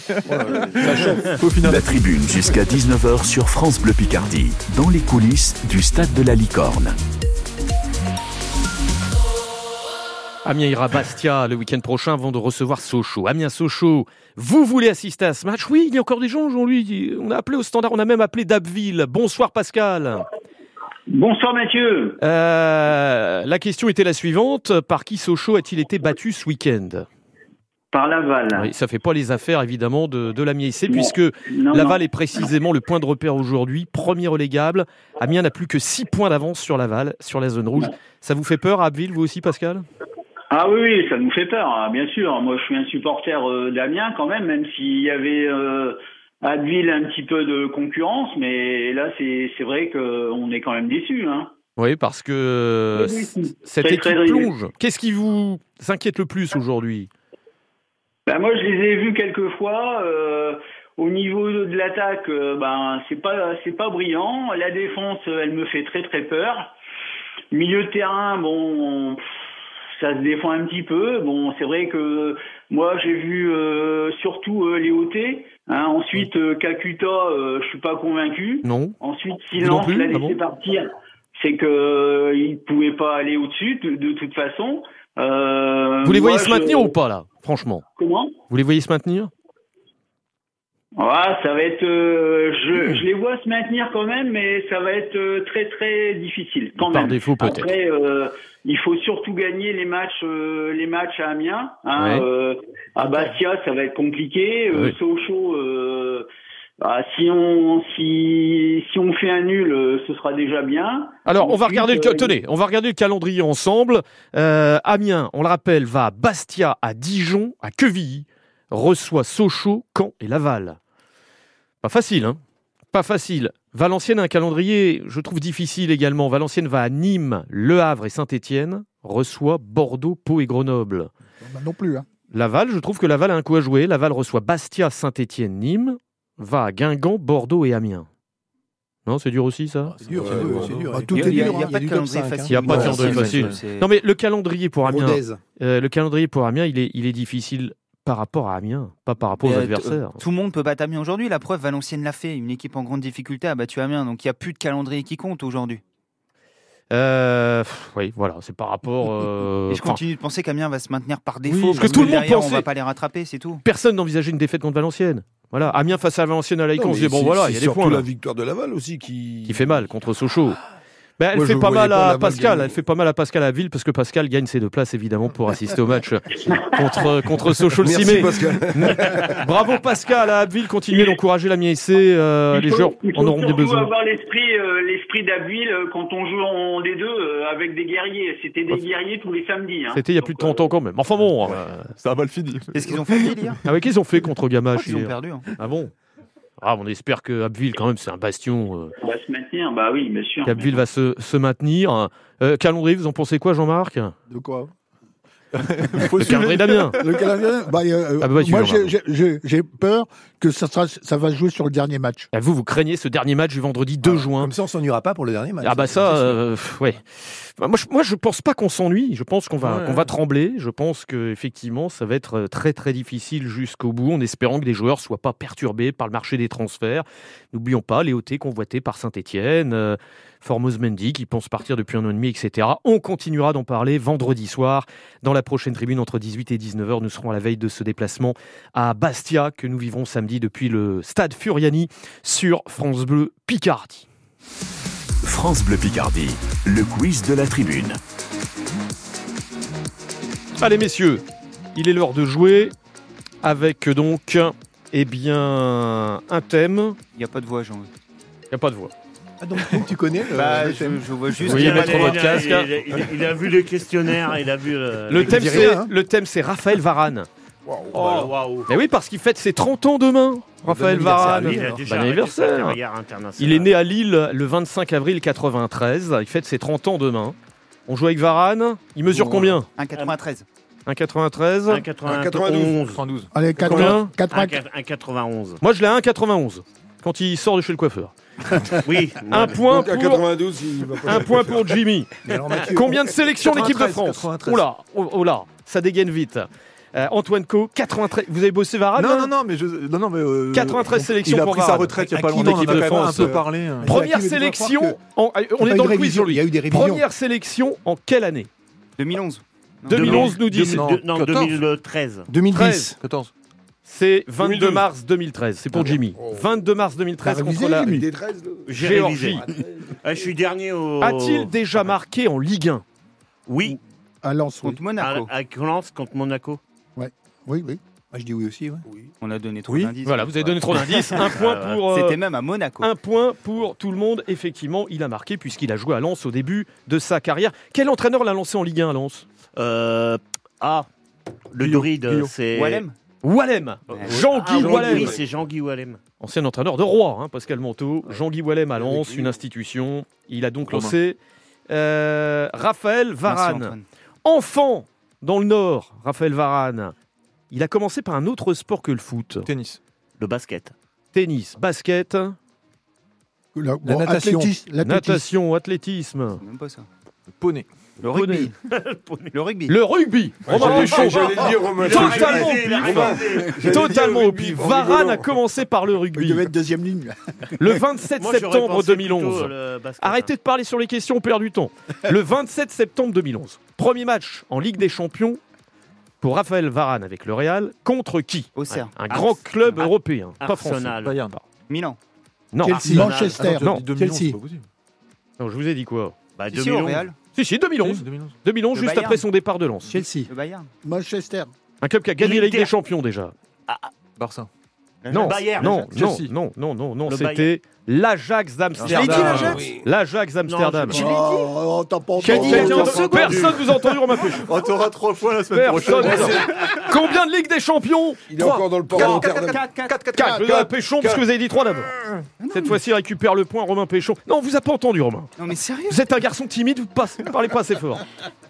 La tribune jusqu'à 19h sur France Bleu Picardie, dans les coulisses du stade de la Licorne. Amiens ira Bastia le week-end prochain avant de recevoir Sochaux. Amiens-Sochaux, vous voulez assister à ce match ? Oui, il y a encore des gens, Jean-Louis. On a appelé au standard, on a même appelé d'Abbeville. Bonsoir Pascal. Bonsoir Mathieu. La question était la suivante. Par qui Sochaux a-t-il été battu ce week-end ? Par Laval. Oui, ça ne fait pas les affaires évidemment de l'Amiens SC puisque Laval est précisément le point de repère aujourd'hui, premier relégable. Amiens n'a plus que 6 points d'avance sur Laval, sur la zone rouge. Ça vous fait peur à Abbeville, vous aussi Pascal ? Ah oui, ça nous fait peur, hein, bien sûr. Moi je suis un supporter d'Amiens quand même s'il y avait à Abbeville un petit peu de concurrence, mais là c'est vrai qu'on est quand même déçus. Hein. Oui, parce que cette équipe plonge. Qu'est-ce qui vous inquiète le plus aujourd'hui ? Ben moi, je les ai vus quelques fois. Au niveau de l'attaque, c'est pas brillant. La défense, elle me fait très très peur. Milieu de terrain, bon, ça se défend un petit peu. Bon, c'est vrai que moi, j'ai vu surtout Léoté. Hein, ensuite, Kakuta, je suis pas convaincu. Non. Ensuite, Silence l'a laissé partir. C'est que il pouvait pas aller au-dessus de toute façon. Vous les voyez se maintenir ou pas là, franchement ? Comment ? Vous les voyez se maintenir ? Ça va être. Je les vois se maintenir quand même, mais ça va être très très difficile quand même. Par défaut peut-être. Après, il faut surtout gagner les matchs à Amiens. Hein, ouais. À Bastia, ça va être compliqué. Ouais. Sochaux. Si on fait un nul, ce sera déjà bien. Alors, on va regarder le calendrier ensemble. Amiens, on le rappelle, va à Bastia, à Dijon, à Quevilly, reçoit Sochaux, Caen et Laval. Pas facile, hein ? Pas facile. Valenciennes a un calendrier, je trouve, difficile également. Valenciennes va à Nîmes, Le Havre et Saint-Étienne, reçoit Bordeaux, Pau et Grenoble. Non plus, hein. Laval, je trouve que Laval a un coup à jouer. Laval reçoit Bastia, Saint-Étienne, Nîmes, va à Guingamp, Bordeaux et Amiens. Non, c'est dur aussi, ça ? C'est dur. Tout est dur. Il n'y a pas de calendrier facile. Il n'y a pas de calendrier facile. Non, mais le calendrier pour Amiens, il est difficile par rapport à Amiens, pas par rapport aux adversaires. Tout le monde peut battre Amiens aujourd'hui. La preuve, Valenciennes l'a fait. Une équipe en grande difficulté a battu Amiens. Donc il n'y a plus de calendrier qui compte aujourd'hui. Oui, voilà, c'est par rapport. Et je continue de penser qu'Amiens va se maintenir par défaut. Parce que tout le monde derrière, pensait. On va pas les rattraper, c'est tout. Personne n'envisageait une défaite contre Valenciennes. Voilà, Amiens face à Valenciennes à l'Aïcon, on se dit bon voilà, il y a des points. C'est surtout la victoire de Laval aussi qui fait mal contre Sochaux. Elle fait pas mal à Pascal. Elle fait pas mal à Pascal à Ville parce que Pascal gagne ses 2 places évidemment pour assister au match contre Sochaux le 6 mai. Bravo Pascal à Abbeville, continuez d'encourager l'Amiens SC. Les joueurs en auront des besoins. Il faut avoir l'esprit d'Abbeville quand on joue en D2 avec des guerriers. C'était des guerriers tous les samedis. Hein. C'était il y a plus de 30 ans quand même. Enfin bon, ça a mal fini. Qu'est-ce qu'ils ont fait hier ? Ah ouais, qu'est-ce qu'ils ont fait contre Gamache hier ? Ils ont perdu. Hein. Ah bon ? On espère que Abbeville, quand même, c'est un bastion. On va se maintenir, bah oui, bien sûr. Abbeville va se maintenir. Calendrier, vous en pensez quoi, Jean-Marc ? De quoi ? Le calendrier d'Amiens. Le calendrier, moi, j'ai peur que ça va jouer sur le dernier match. Vous craignez ce dernier match du vendredi 2 juin. Comme ça, on s'ennuiera pas pour le dernier match. Ah bah ça, ouais. Moi, je pense pas qu'on s'ennuie. Je pense qu'on va trembler. Je pense que effectivement, ça va être très très difficile jusqu'au bout, en espérant que les joueurs soient pas perturbés par le marché des transferts. N'oublions pas Léoté convoité par Saint-Étienne, Formose Mendy qui pense partir depuis 1 an et demi, etc. On continuera d'en parler vendredi soir dans la prochaine tribune entre 18 et 19h. Nous serons à la veille de ce déplacement à Bastia que nous vivons samedi depuis le stade Furiani sur France Bleu Picardie. France Bleu Picardie, le quiz de la tribune. Allez messieurs, il est l'heure de jouer avec donc un thème. Il n'y a pas de voix, Jean. Il n'y a pas de voix. Ah donc tu connais le thème. Je vois juste. Il a vu le questionnaire, il a vu le thème c'est Raphaël Varane. Wow. Mais oui, parce qu'il fête ses 30 ans demain, Raphaël Varane. Bon anniversaire. Il est né à Lille le 25 avril 93. Il fête ses 30 ans demain. On joue avec Varane. Il mesure combien ? 1,93. 1,93. 1,91. Allez, 1,91. Moi, je l'ai à 1,91 quand il sort de chez le coiffeur. Oui. Un point à 92, il va pas. Un point pour Jimmy. Combien de sélections l'équipe de France ? 93. Oh là, ça dégaine vite. Antoine Co, 93. Vous avez bossé Varane ? Non, mais 93 sélections pour Varane. Il a pris sa retraite il n'y a pas longtemps. On en a quand même un peu parlé. Première sélection. On est dans le quiz sur lui. Il y a eu des révisions. Première sélection en quelle année ? 2011. 2011 nous dit. Non, 2013. 2010. 14. C'est 22 mars 2013. C'est pour Jimmy. 22 mars 2013 contre la Géorgie. Je suis dernier au... A-t-il déjà marqué en Ligue 1? Oui. À Lens, Contre Monaco. À Lens contre Monaco. Ouais. Oui. Moi, je dis oui aussi. Ouais. On a donné trop d'indices. Voilà, vous avez donné trop d'indices. Un point pour. C'était même à Monaco. Un point pour tout le monde. Effectivement, il a marqué puisqu'il a joué à Lens au début de sa carrière. Quel entraîneur l'a lancé en Ligue 1 à Lens? Le Doride, c'est... Wallem. Jean-Guy Wallem. Oui, c'est Jean-Guy Wallem. Ancien entraîneur de Roy, Pascal Manteau. Jean-Guy Wallem à Lens, une institution. Il a donc lancé Raphaël Varane. Enfant dans le Nord, Raphaël Varane. Il a commencé par un autre sport que le foot. Tennis. Le basket. Tennis, basket. La natation. Natation, athlétisme. C'est même pas ça. Le poney. Le rugby. Le rugby. Le rugby. Romain Péchon. J'allais le dire, Romain. Totalement au pif. Varane a commencé par le rugby. Il devait être deuxième ligne. Le 27 septembre 2011. Arrêtez de parler sur les questions, on perd du temps. Le 27 septembre 2011. Premier match en Ligue des Champions pour Raphaël Varane avec le Real. Contre qui? Auxerre. Un grand club européen. Pas français. Arsenal. Milan. Non. Chelsea. Manchester. Non. Chelsea. Non, je vous ai dit quoi? Si, au Real. Si, 2011. 2011, juste après son départ de Lens. Chelsea. Le Bayern. Manchester. Un club qui a gagné la Ligue des Champions déjà. Barça. Non, Bayern. non, c'était l'Ajax d'Amsterdam. L'Ajax d'Amsterdam. T'as pas Personne vous a entendu, Romain Péchon. On t'aura 3 fois la semaine prochaine. Combien de Ligue des Champions? Il est encore dans le port d'Amsterdam. 4. Je donne Péchon parce que vous avez dit 3 d'abord. Cette fois-ci, il récupère le point, Romain Péchon. Non, on vous a pas entendu, Romain. Non, mais sérieux? Vous êtes un garçon timide, vous ne parlez pas assez fort.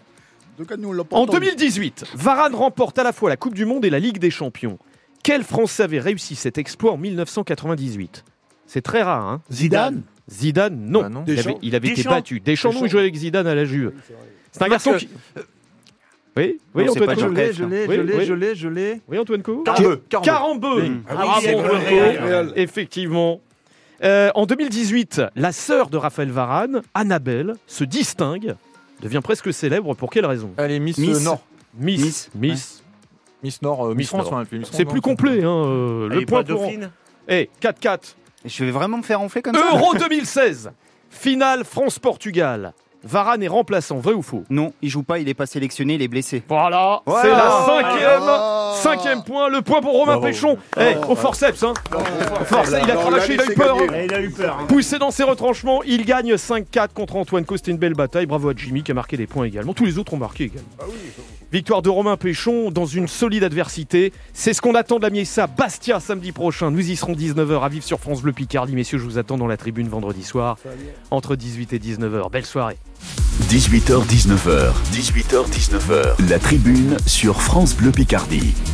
En 2018, Varane remporte à la fois la Coupe du Monde et la Ligue des Champions. Quel Français avait réussi cet exploit en 1998? C'est très rare, hein? Zidane. Zidane, non. Bah non. Il avait été battu. Deschamps, non, il jouait avec Zidane à la Juve. C'est un garçon qui... Oui, Antoine Co. Je l'ai. Oui, Antoine Co. Carambeu. Effectivement. En 2018, la sœur de Raphaël Varane, Annabelle, se distingue, devient presque célèbre. Pour quelle raison? Elle est Miss Nord. Miss Nord. Miss France. C'est plus complet. Le point pour... 4-4. Je vais vraiment me faire enfler comme ça. Euro 2016. Finale France-Portugal. Varane est remplaçant, vrai ou faux? Non, il joue pas, il est pas sélectionné, il est blessé. Voilà, c'est la cinquième point. Le point pour Romain Péchon. Au forceps, hein. Il a cravaché, il a eu peur. Il a eu peur. Poussé dans ses retranchements, il gagne 5-4 contre Antoine Co. C'était une belle bataille. Bravo à Jimmy qui a marqué des points également. Tous les autres ont marqué également. Victoire de Romain Péchon dans une solide adversité. C'est ce qu'on attend de la Miessa Bastia samedi prochain. Nous y serons 19h à vivre sur France Bleu Picardie. Messieurs, je vous attends dans la tribune vendredi soir entre 18 et 19h. Belle soirée. 18h-19h. La tribune sur France Bleu Picardie.